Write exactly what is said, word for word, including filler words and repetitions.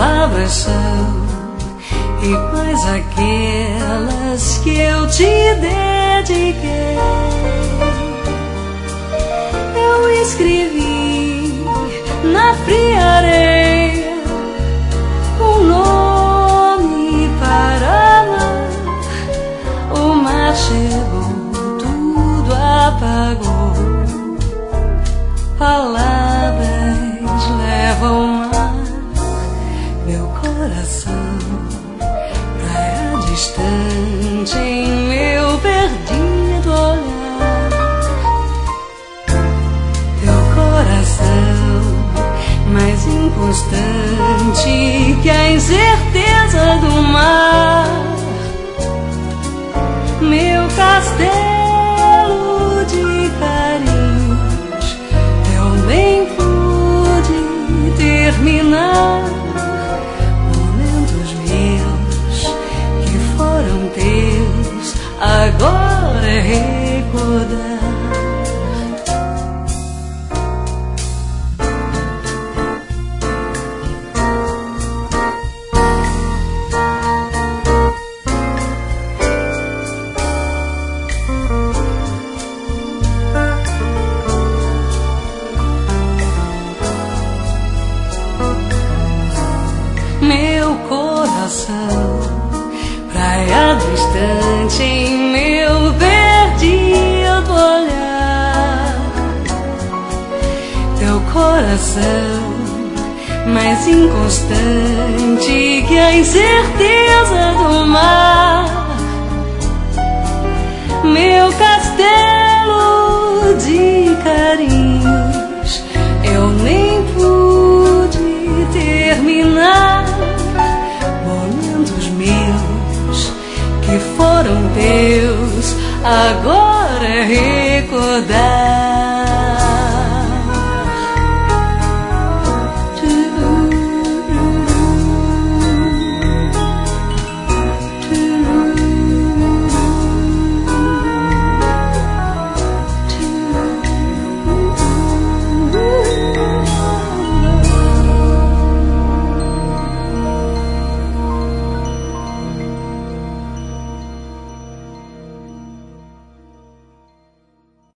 palavras são iguais àquelas que eu te dediquei. Eu escrevi na fria areia um nome para amar. O mar chegou, tudo apagou. Palavras levam o mar, meu coração, praia distante em meu perdido olhar. Teu coração mais inconstante que a incerteza do mar. Meu castelo de carinhos, eu nem pude terminar. Momentos meus que foram teus, agora é recordar. Meu coração, praia distante em meu perdido olhar. Teu coração mais inconstante que a incerteza do mar. Meu castelo de carinhos, eu nem pude terminar. Momentos meus que foram teus, agora é recordar.